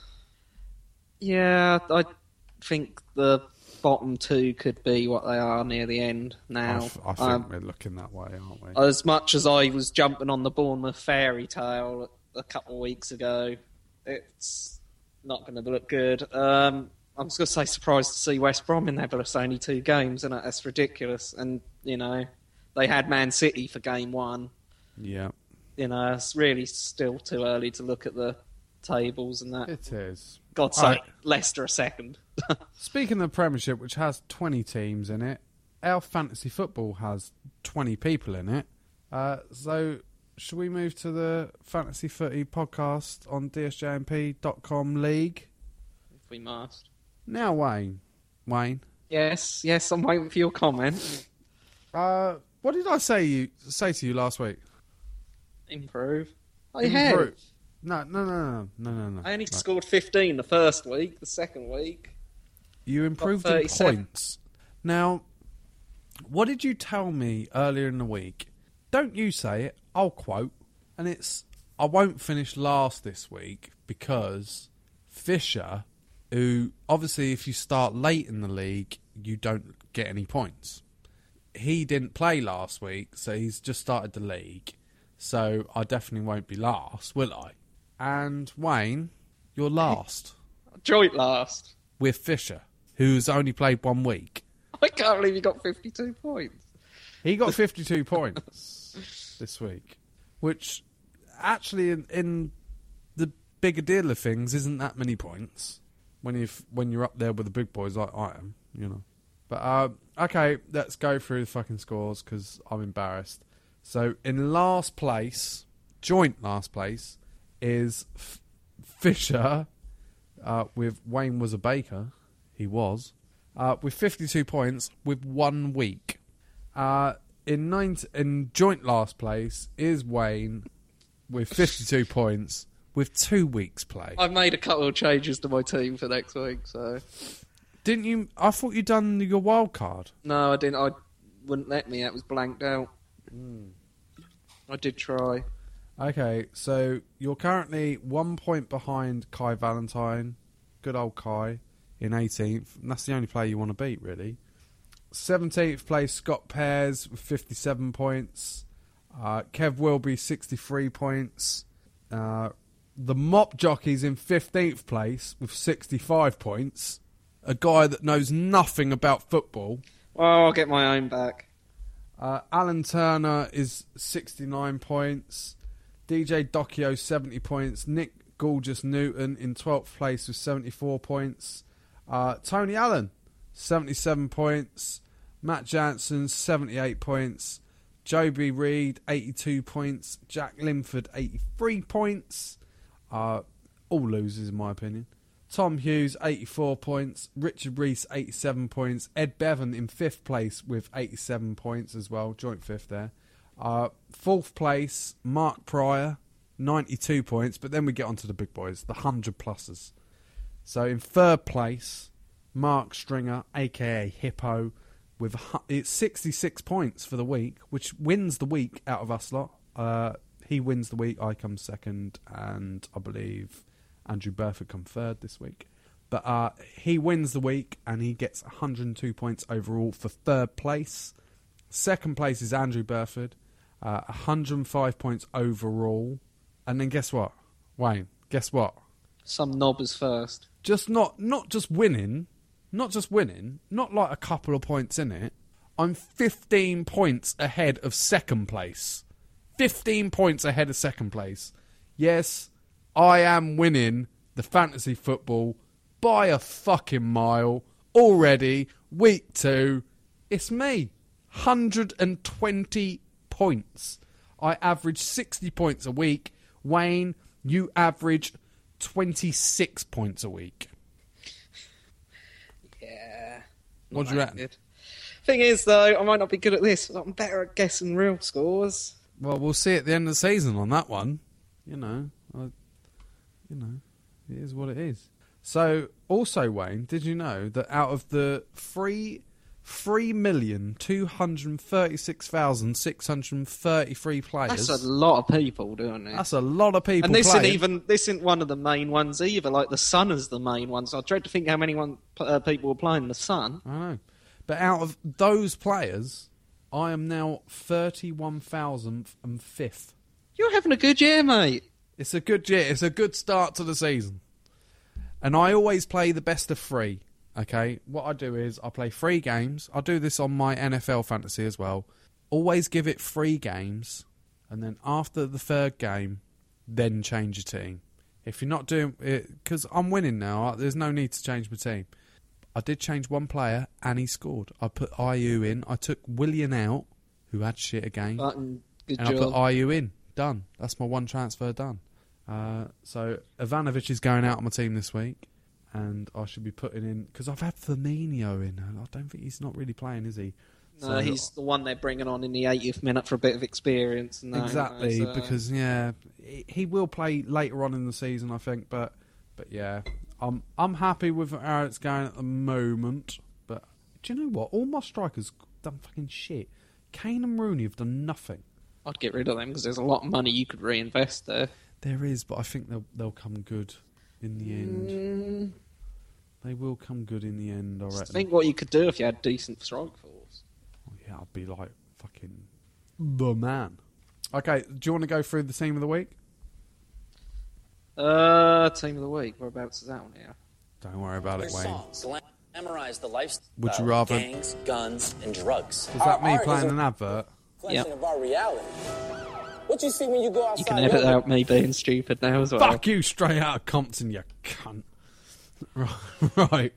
yeah. I think the bottom two could be what they are near the end now.
I, f- I think
Um,
we're looking that way, aren't we?
as much as I was jumping on the Bournemouth fairy tale a couple of weeks ago, it's not going to look good. Um, I'm just going to say surprised to see West Brom in there, but it's only two games, and that's ridiculous. And, you know, they had Man City for game one.
Yeah.
You know, it's really still too early to look at the tables and that.
It is.
God's
All
sake,
right.
Leicester a second.
Speaking of the Premiership, which has twenty teams in it, our fantasy football has twenty people in it. Uh, so, should we move to the Fantasy Footy podcast on D S J M P dot com league?
If we must.
Now, Wayne. Wayne.
Yes, yes, I'm waiting for your comment.
Uh, what did I say you say to you last week?
Improve. I
Improve.
have.
No, no, no, no, no, no, no.
I only
Right.
scored fifteen the first week, the second week.
You improved in
thirty-seven.
points. Now, what did you tell me earlier in the week? Don't you say it, I'll quote. And it's, I won't finish last this week because Fisher, who obviously if you start late in the league, you don't get any points. He didn't play last week, so he's just started the league. So I definitely won't be last, will I? And Wayne, you're last
Joint last.
with Fisher, who's only played one week.
I can't believe you got fifty-two points.
He got fifty-two points this week, which actually in, in the bigger deal of things isn't that many points when you when you're up there with the big boys like I am, you know. But uh, okay, let's go through the fucking scores because I'm embarrassed. So in last place, joint last place, is F- Fisher uh, with Wayne was a baker. He was. Uh, with fifty-two points with one week. Uh, in ninth, in joint last place is Wayne with fifty-two points with two weeks play.
I've made a couple of changes to my team for next week, so...
Didn't you? I thought you'd done your wild card.
No, I didn't. I wouldn't let me. It was blanked out. I did try.
Okay, so you're currently one point behind Kai Valentine. Good old Kai in eighteenth. And that's the only player you want to beat, really. seventeenth place, Scott Pears with fifty-seven points. Uh, Kev Wilby, sixty-three points. Uh, the Mop Jockey's in fifteenth place with sixty-five points. A guy that knows nothing about football.
Well, I'll get my own back.
Uh, Alan Turner is sixty-nine points. D J Docchio, seventy points. Nick Gorgeous Newton in twelfth place with seventy-four points. Uh, Tony Allen, seventy-seven points. Matt Jansen, seventy-eight points. Joby Reid, eighty-two points. Jack Linford, eighty-three points. Uh, all losers, in my opinion. Tom Hughes, eighty-four points. Richard Reese, eighty-seven points. Ed Bevan in fifth place with eighty-seven points as well. Joint fifth there. Uh, fourth place, Mark Pryor, ninety-two points. But then we get on to the big boys, the one hundred plussers. So in third place, Mark Stringer, a k a. Hippo, with a hu- it's sixty-six points for the week, which wins the week out of us lot. Uh, he wins the week, I come second, and I believe Andrew Burford come third this week. But uh, he wins the week, and he gets one hundred two points overall for third place. Second place is Andrew Burford, uh, one hundred five points overall. And then guess what? Wayne, guess what?
Some knobbers first.
Just not not just winning, not just winning, not like a couple of points in it. I'm fifteen points ahead of second place. fifteen points ahead of second place. Yes, I am winning the fantasy football by a fucking mile already. Week two, it's me. one hundred twenty points. I average sixty points a week. Wayne, you average twenty-six points a week.
Yeah.
What do you reckon?
Good. Thing is, though, I might not be good at this. But I'm better at guessing real scores.
Well, we'll see at the end of the season on that one. You know, I, you know. It is what it is. So, also, Wayne, did you know that out of the three three million two hundred thirty-six thousand six hundred thirty-three players,
That's a lot of people doing it.
that's a lot of people.
And this
playing.
isn't even this isn't one of the main ones either. Like the Sun is the main one. So I dread to think how many one uh, people were playing the Sun.
I know, but out of those players, I am now thirty-one thousandth and fifth.
You're having a good year, mate.
It's a good year. It's a good start to the season. And I always play the best of three, okay? What I do is I play three games. I do this on my N F L fantasy as well. Always give it three games, and then after the third game, then change your team. If you're not doing it, because I'm winning now, there's no need to change my team. I did change one player, and he scored. I put I U in. I took Willian out, who had shit again,
Button, good
and
job.
I put I U in. Done. That's my one transfer done. Uh, so Ivanovic is going out on my team this week, and I should be putting in because I've had Firmino in. And I don't think he's not really playing, is he?
No,
So-
he's the one they're bringing on in the eightieth minute for a bit of experience. And that,
exactly,
you know, so-
because yeah, he, he will play later on in the season, I think. But but yeah, I'm I'm happy with how it's going at the moment. But do you know what? All my strikers done fucking shit. Kane and Rooney have done nothing.
I'd get rid of them because there's a lot of money you could reinvest there.
There is, but I think they'll they'll come good in the end.
Mm,
They will come good in the end, I
just
reckon.
think what you could do if you had decent strike force.
Oh, yeah, I'd be like fucking the man. Okay, do you want to go through the team of the week?
Uh, team of the week. Whereabouts is that one here?
Don't worry about
Their
it, Wayne.
songs glamorize the lifestyle
Would you
of
rather-
gangs, guns, and drugs.
Is that
Our
me
art
playing
is
an advert?
a reflection
Yep.
of our reality. What you see when you go outside?
You can edit
every-
out me being stupid now as well.
Fuck you, straight out of Compton, you cunt. Right.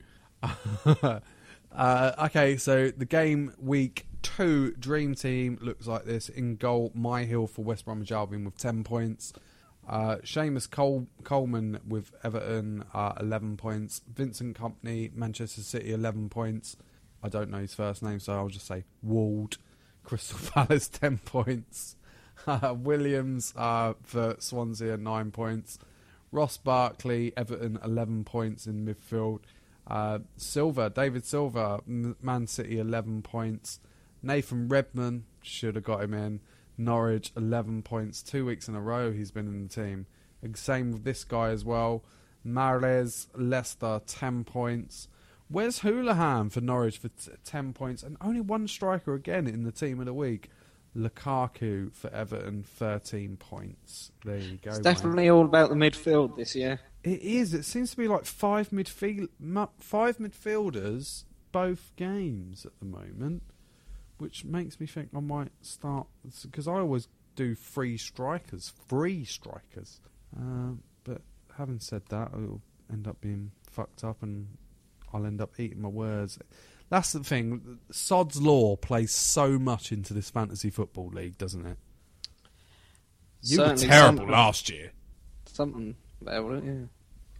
uh, okay, so the game week two Dream Team looks like this. In goal, Myhill for West Bromwich Albion with ten points. Uh, Seamus Cole- Coleman with Everton, uh, eleven points. Vincent Kompany, Manchester City, eleven points. I don't know his first name, so I'll just say Wald. Crystal Palace, ten points. Uh, Williams uh, for Swansea, nine points. Ross Barkley, Everton, eleven points in midfield. Uh, Silva, David Silva, M- Man City, eleven points. Nathan Redmond, should have got him in. Norwich, eleven points. Two weeks in a row he's been in the team. Same with this guy as well. Mahrez, Leicester, ten points. Where's Houlihan for Norwich for t- ten points? And only one striker again in the team of the week. Lukaku for Everton, thirteen points. There you go.
It's
mate.
definitely all about the midfield this year.
It is. It seems to be like five midfield, mu- five midfielders both games at the moment, which makes me think I might start because I always do three strikers, three strikers. Uh, but having said that, it'll end up being fucked up, and I'll end up eating my words. That's the thing. Sod's Law plays so much into this fantasy football league, doesn't it? You
Certainly
were terrible
something-
last year.
Something about it, yeah.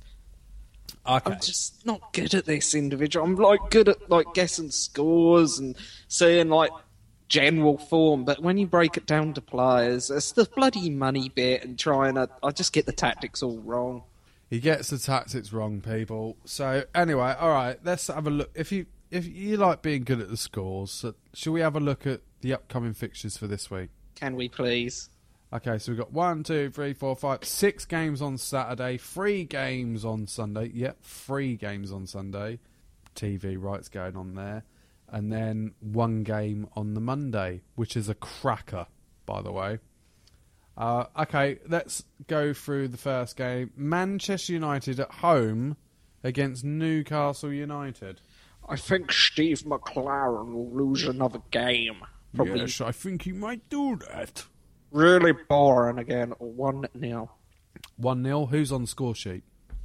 Okay.
I'm just not good at this individual. I'm like good at like guessing scores and seeing like general form, but when you break it down to players, it's the bloody money bit and trying to. I just get the tactics all wrong.
He gets the tactics wrong, people. So anyway, all right, let's have a look. If you if you like being good at the scores, so shall we have a look at the upcoming fixtures for this week?
Can we please?
Okay, so we've got one, two, three, four, five, six games on Saturday, three games on Sunday. Yep, three games on Sunday. T V rights going on there. And then one game on the Monday, which is a cracker, by the way. Uh, okay, let's go through the first game. Manchester United at home against Newcastle United.
I think Steve McLaren will lose another game. Probably
Yes, I think he might do that.
really boring again. one nil.
one nil. Who's on the score sheet?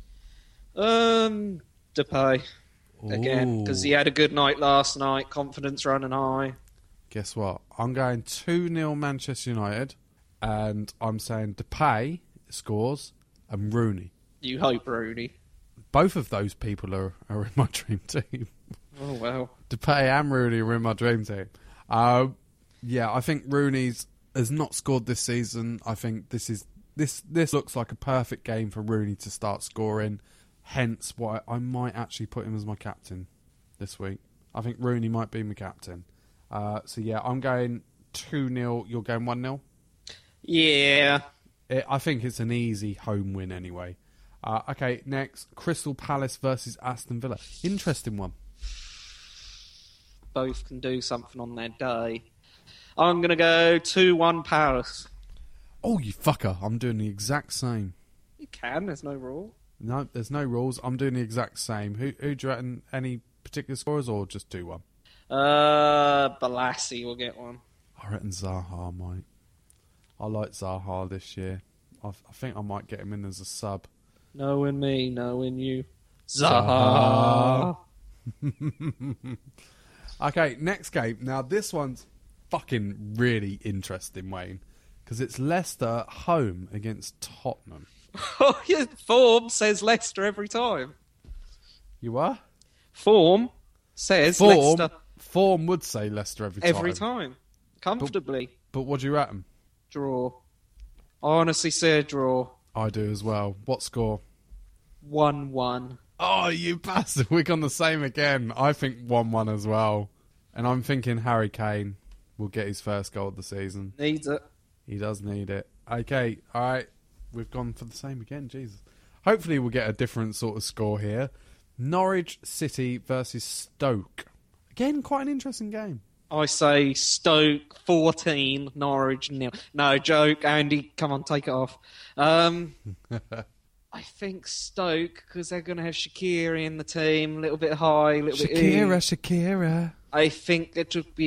Um, Depay again because he
Ooh.
had a good night last night. Confidence running high.
Guess what? I'm going two nil Manchester United, and I'm saying Depay scores and Rooney.
You hope, Rooney.
Both of those people are, are in my dream team.
Oh well.
Depay and Rooney are in my dream team. Uh, yeah, I think Rooney's has not scored this season. I think this is this this looks like a perfect game for Rooney to start scoring. Hence why I might actually put him as my captain this week. I think Rooney might be my captain. Uh, so yeah, I'm going two nil. You're going one nil?
Yeah.
It, I think it's an easy home win anyway. Uh, okay, next, Crystal Palace versus Aston Villa. Interesting one.
Both can do something on their day. I'm going to go two one Palace.
Oh, you fucker. I'm doing the exact same.
You can, there's no rule.
No, there's no rules. I'm doing the exact same. Who, who do you reckon? Any particular scorers or just two one?
Uh, Balassi will get one.
I reckon Zaha might. I like Zaha this year. I, I think I might get him in as a sub.
Knowing me, knowing you. Zaha.
Okay, next game. Now, this one's fucking really interesting, Wayne, because it's Leicester home against Tottenham.
Oh, yeah, Form says Leicester every time.
You are?
Form says
Form,
Leicester
form would say Leicester every time.
every time. Comfortably.
But what do you reckon?
Draw. I honestly say a draw.
I do as well. What score?
one one.
Oh, you bastard. We're on the same again. I think one one as well. And I'm thinking Harry Kane will get his first goal of the season.
Needs it.
He does need it. Okay, all right. We've gone for the same again. Jesus. Hopefully we'll get a different sort of score here. Norwich City versus Stoke. Again, quite an interesting game.
I say Stoke fourteen, Norwich nil. No, joke. Andy, come on, take it off. Um, I think Stoke, because they're going to have Shaqiri in the team, a little bit high, a little bit...
Shakira, Shakira.
I think it would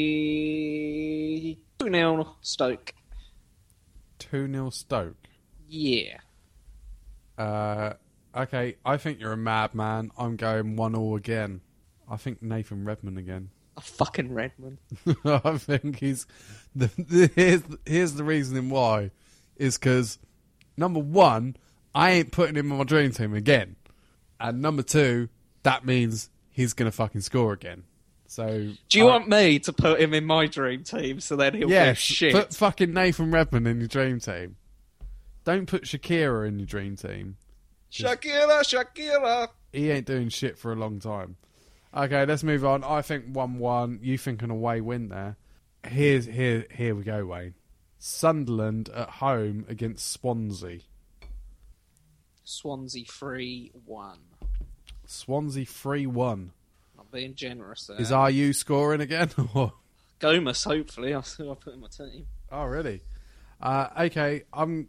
be two nil Stoke.
two nil Stoke.
Yeah.
Uh, okay, I think you're a madman. I'm going one all again. I think Nathan Redmond again.
A fucking Redmond.
I think he's... The, the, here's, here's the reasoning why. Is because, number one, I ain't putting him on my dream team again. And number two, that means he's going to fucking score again. So...
Do you
I,
want me to put him in my dream team so then he'll
yes,
be shit?
put fucking Nathan Redmond in your dream team. Don't put Shakira in your dream team.
Shakira, Shakira.
He ain't doing shit for a long time. Okay, let's move on. I think one one. You think an away win there. Here's here here we go, Wayne. Sunderland at home against Swansea.
Swansea three one.
Swansea three one.
Not being generous there.
Is R U scoring again?
Gomez, hopefully. I'll see what I put in my team.
Oh, really? Uh, okay, I'm...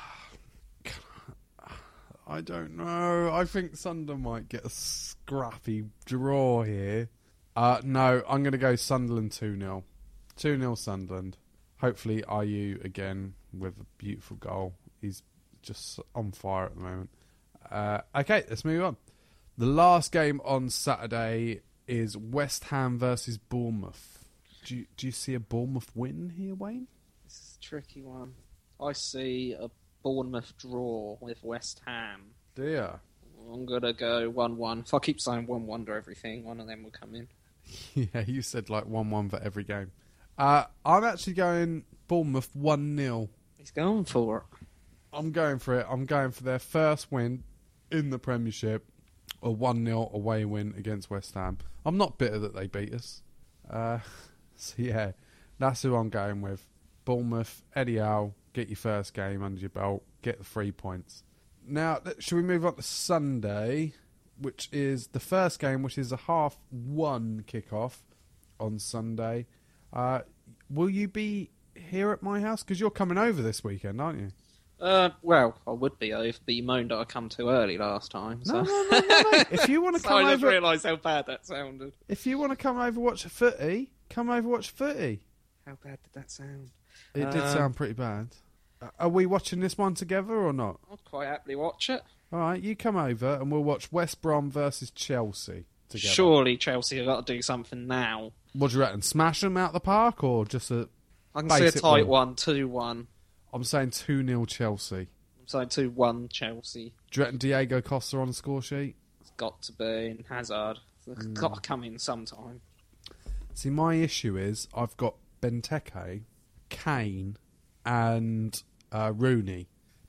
I don't know. I think Sunderland might get a scrappy draw here. Uh, no, I'm going to go Sunderland two nil. two nil Sunderland. Hopefully R U again with a beautiful goal. He's just on fire at the moment. Uh, okay, let's move on. The last game on Saturday is West Ham versus Bournemouth. Do you, do you see a Bournemouth win here, Wayne?
This is a tricky one. I see a Bournemouth draw with West Ham.
Dear.
I'm going to go one one. If I keep saying one one to everything, one of them will come in.
Yeah, you said like one one for every game. Uh, I'm actually going Bournemouth one nil.
He's going for it.
I'm going for it. I'm going for their first win in the Premiership. A one nil away win against West Ham. I'm not bitter that they beat us. Uh, so yeah, that's who I'm going with. Bournemouth, Eddie Howe, get your first game under your belt. Get the three points. Now, should we move on to Sunday, which is the first game, which is a half one kickoff on Sunday. Uh, will you be here at my house? Because you're coming over this weekend, aren't you?
Uh, well, I would be over, but you moaned that I come too early last time. So.
No, no, no, no, no. If you want to
so
come
I just
over,
realised how bad that sounded.
if you want to come over watch a footy, come over watch footy.
How bad did that sound?
It did
Um,
sound pretty bad. Uh, are we watching this one together or not?
I'd quite happily watch it.
All right, you come over and we'll watch West Brom versus Chelsea together.
Surely Chelsea have got to do something now.
What do you reckon? Smash them out the park or just a...
I can see a
Basic
tight
win.
one, two one.
I'm saying two nil Chelsea.
I'm saying two one Chelsea.
Do you reckon Diego Costa on the score sheet?
It's got to be. And Hazard. It's
Mm.
got to come in sometime.
See, my issue is I've got Benteke, Kane and uh, Rooney.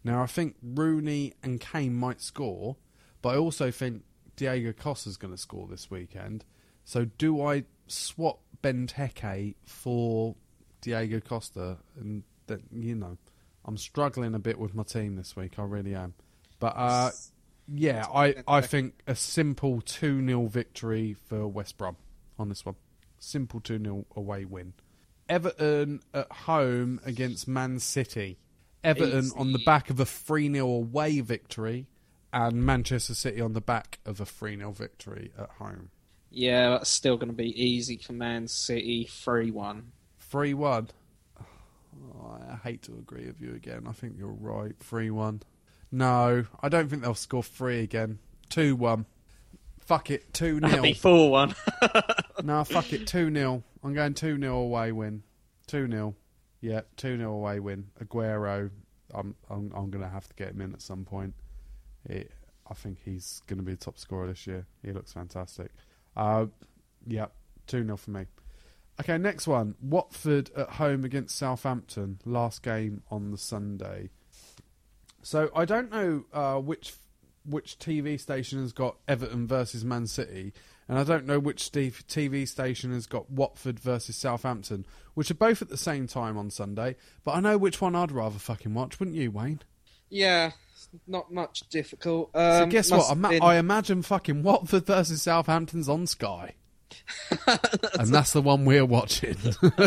Now, I think Rooney and Kane might score, but I also think Diego Costa's going to score this weekend. So do I swap Benteke for Diego Costa? And, that, you know, I'm struggling a bit with my team this week. I really am. But, uh, yeah, I, I think a simple two nil victory for West Brom on this one. Simple two nil away win. Everton at home against Man City. Everton
Easy.
on the back of a three nil away victory, and Manchester City on the back of a three nil victory at home.
Yeah, that's still going to be easy for Man City. three one.
three one. Oh, I hate to agree with you again. I think you're right. three one. No, I don't think they'll score three again. two one. Fuck it, two
That'd
nil.
be four one.
No, fuck it, two nil. I'm going two nil away win. two nil. Yeah, two nil away win. Aguero, I'm I'm, I'm going to have to get him in at some point. It, I think he's going to be a top scorer this year. He looks fantastic. Uh, yeah, two nil for me. Okay, next one. Watford at home against Southampton. Last game on the Sunday. So I don't know uh, which which T V station has got Everton versus Man City, and I don't know which T V station has got Watford versus Southampton, which are both at the same time on Sunday. But I know which one I'd rather fucking watch, wouldn't you, Wayne?
Yeah, not much difficult.
So
Um,
guess
must
what? I,
have
ma-
been-
I imagine fucking Watford versus Southampton's on Sky. And that's the one we're watching.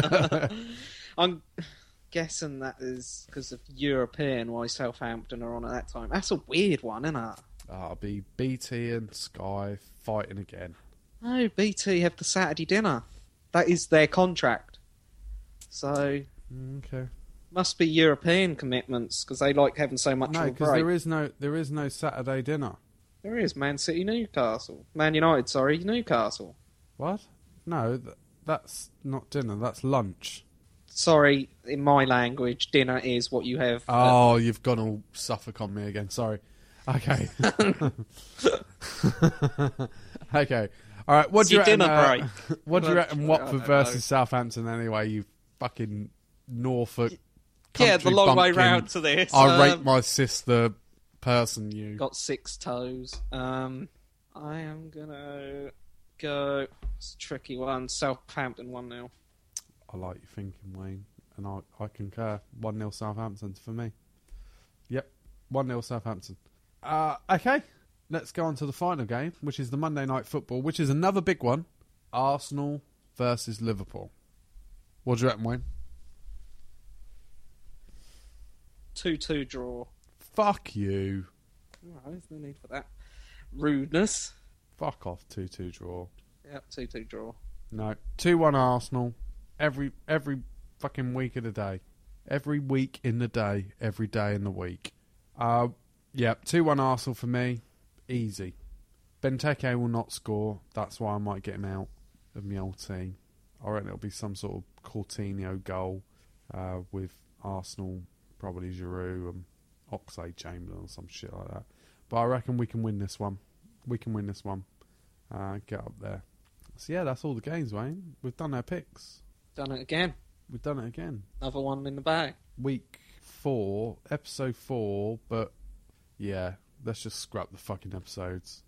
I'm guessing that is because of European why Southampton are on at that time. That's a weird one, isn't it?
I'll be B T and Sky fighting again.
No, B T have the Saturday dinner. That is their contract. So,
Okay.
must be European commitments because they like having so much
No,
of a
because
break.
there is no there is no Saturday dinner.
There is Man City, Newcastle. Man United, sorry, Newcastle.
What? No, th- that's not dinner. That's lunch.
Sorry, in my language, dinner is what you have.
Oh, you've gone all Suffolk on me again. Sorry. Okay. Okay. All right. What
It's
do you
your
reckon?
dinner
uh,
break.
What do you
Lunch
reckon?
break, I
Watford
don't
versus
know.
Southampton. Anyway, you fucking Norfolk.
Yeah, the
country
long way
bumpkin.
round to this.
I rate
Um,
my sister person. You.
Got six toes. Um, I am gonna go. It's a tricky one. Southampton one nil.
I like your thinking, Wayne, and I, I concur. one nil Southampton for me. Yep, one nil Southampton. Uh, okay, let's go on to the final game, which is the Monday Night Football, which is another big one. Arsenal versus Liverpool. What do you reckon, Wayne?
two two draw.
Fuck you.
No, there's no need for that. Rudeness.
Fuck off, two two draw.
Yep, two two draw.
No, two one Arsenal. Every every fucking week of the day. Every week in the day. Every day in the week. Uh, yeah, two one Arsenal for me. Easy. Benteke will not score. That's why I might get him out of my old team. I reckon it'll be some sort of Coutinho goal uh, with Arsenal, probably Giroud and Oxlade-Chamberlain or some shit like that. But I reckon we can win this one. We can win this one. Uh, get up there. So yeah, that's all the games, Wayne. We've done our picks.
Done it again.
We've done it again.
Another one in the bag.
Week four, episode four, but yeah, let's just scrap the fucking episodes.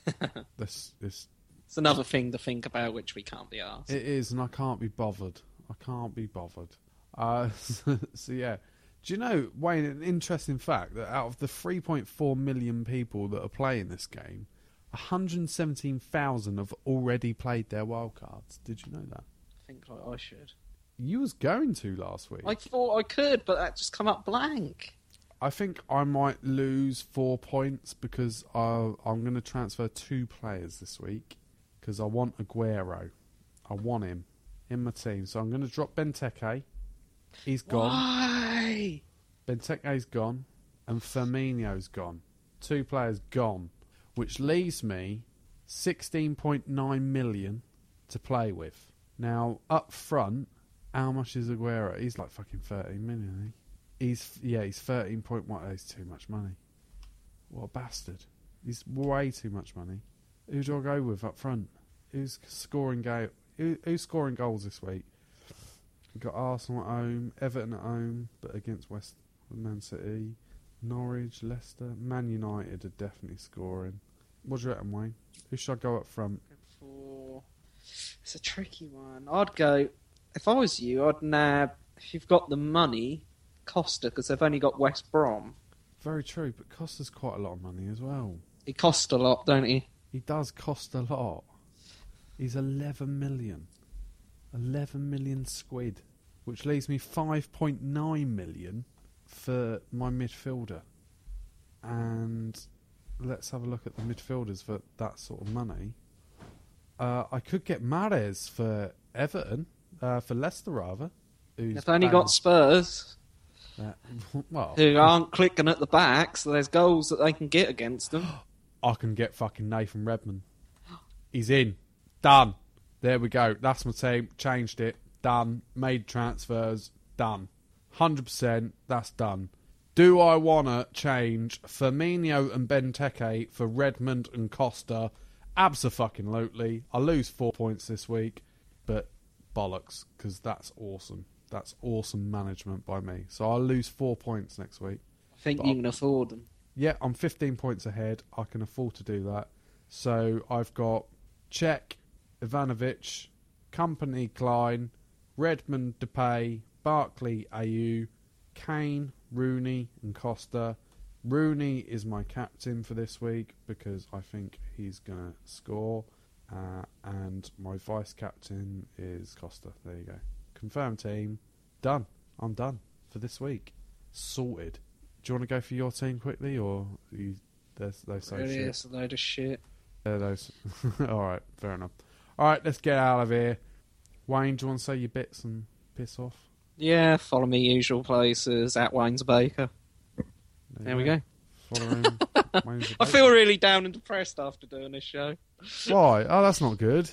This this
It's another thing to think about, which we can't be asked.
it is, and I can't be bothered. I can't be bothered. Uh, so, so yeah, do you know, Wayne? An interesting fact that out of the three point four million people that are playing this game, one hundred seventeen thousand have already played their wildcards. Did you know that?
I think like I should.
You was going to last week.
I thought I could, but that just come up blank.
I think I might lose four points because I, I'm going to transfer two players this week because I want Aguero. I want him in my team. So I'm going to drop Benteke. He's gone.
Why?
Benteke's gone. And Firmino's gone. Two players gone. Which leaves me sixteen point nine million to play with. Now, up front, how much is Aguero? He's like fucking thirteen million, isn't he? He's yeah, he's thirteen point one. Oh, he's too much money. What a bastard! He's way too much money. Who do I go with up front? Who's scoring go? Who, who's scoring goals this week? We've got Arsenal at home, Everton at home, but against West Man City. Norwich, Leicester, Man United are definitely scoring. What do you reckon, Wayne? Who should I go up front?
For... It's a tricky one. I'd go, if I was you, I'd nab, if you've got the money, Costa, because they've only got West Brom.
Very true, but Costa's quite a lot of money as well.
He costs a lot, don't he?
He does cost a lot. He's eleven million. eleven million squid, which leaves me five point nine million for my midfielder. And let's have a look at the midfielders for that sort of money. Uh, I could get Mahrez for Everton, uh, for Leicester rather. Who's
They've only
bang-
got Spurs,
uh, well,
who aren't clicking at the back, so there's goals that they can get against them.
I can get fucking Nathan Redmond. He's in. Done. There we go. That's my team. Changed it. Done. Made transfers. Done. one hundred percent. That's done. Do I want to change Firmino and Benteke for Redmond and Costa? Abso-fucking-lutely. I lose four points this week, but bollocks, because that's awesome. That's awesome management by me. So I'll lose four points next week.
I think
But
you
I'll-
can afford them.
Yeah, I'm fifteen points ahead. I can afford to do that. So I've got Cech, Ivanovic, Company, Klein, Redmond, Depay, Barkley, Ayew, Kane, Rooney and Costa. Rooney is my captain for this week because I think he's going to score. Uh, and my vice-captain is Costa. There you go. Confirmed team. Done. I'm done for this week. Sorted. Do you want to go for your team quickly, or are you, there's those so
Really,
shit?
it's a load of shit.
They're those. All right, fair enough. All right, let's get out of here. Wayne, do you want to say your bits and piss off?
Yeah, follow me usual places, at Wayne's Baker. There we go.
Follow him. Wayne's
I feel really down and depressed after doing this show.
Why? Oh, that's not good.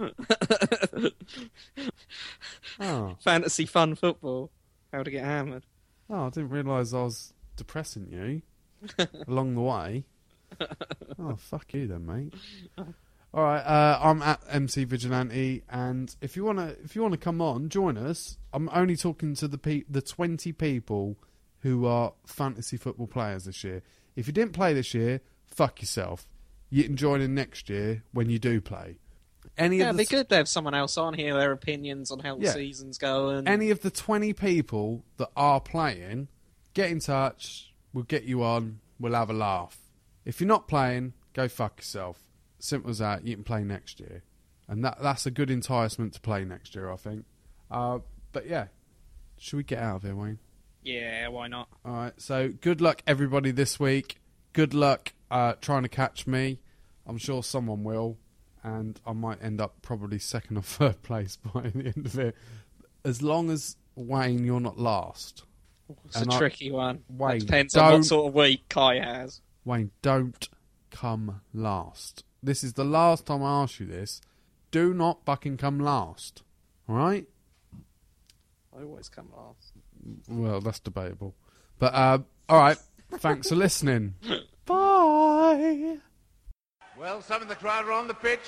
Oh,
Fantasy fun football. How to get hammered.
oh I didn't realise I was depressing you along the way. Oh, fuck you then, mate. All right, uh, I'm at M C Vigilante, and if you wanna, if you wanna come on, join us. I'm only talking to the pe- the twenty people who are fantasy football players this year. If you didn't play this year, fuck yourself. You can join in next year when you do play. Any
Yeah,
of
it'd
the
be good to have someone else on here, their opinions on how the
Yeah.
season's going.
any of the twenty people that are playing, get in touch. We'll get you on. We'll have a laugh. If you're not playing, go fuck yourself. Simple as that. You can play next year. And that that's a good enticement to play next year, I think. Uh, but yeah. Should we get out of here, Wayne?
Yeah, why not?
All right. So good luck, everybody, this week. Good luck uh, trying to catch me. I'm sure someone will. And I might end up probably second or third place by the end of it. As long as, Wayne, you're not last.
It's
And
a
I-
tricky one.
Wayne,
That depends on
don't-
what sort of week Kai has.
Wayne, don't come last. This is the last time I ask you this. Do not fucking come last. All right?
I always come last.
Well, that's debatable. But, uh, all right. Thanks for listening. Bye.
Well, some of the crowd are on the pitch.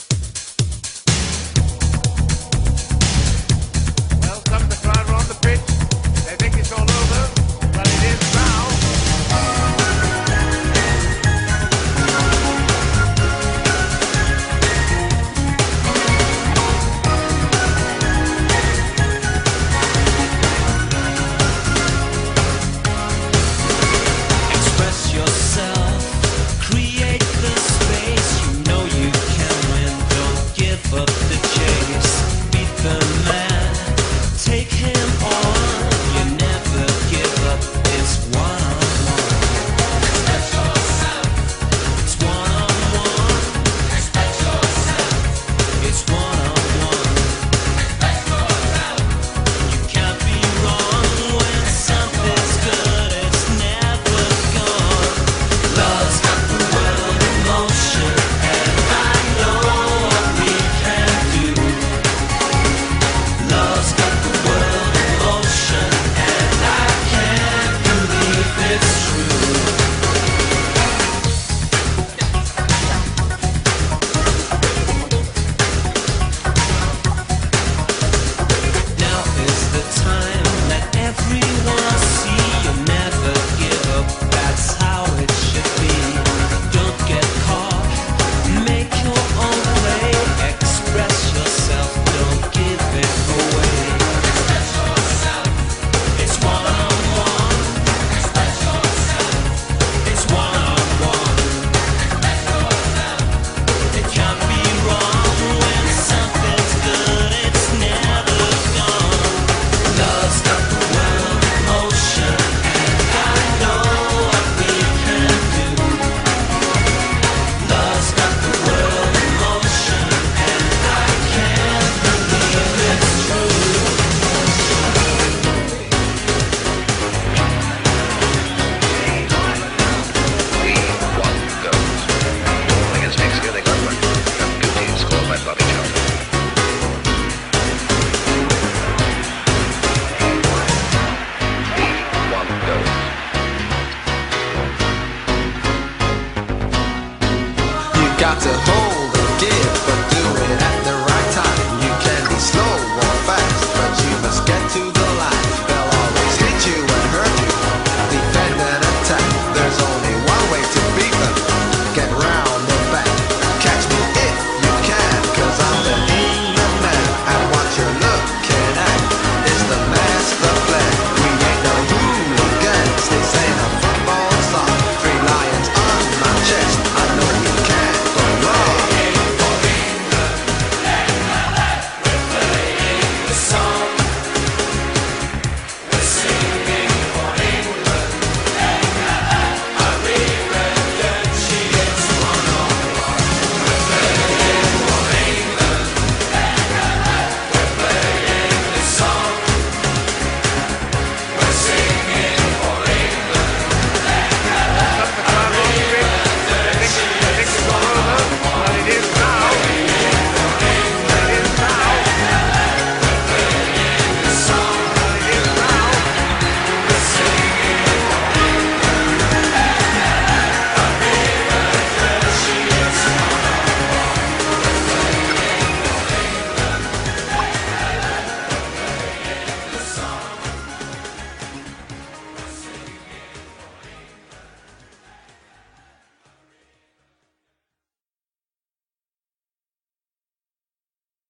Well, some of the crowd are on the pitch. They think it's all over, but it is now.
Express yourself, create the space. You know you can win got to hold and give, but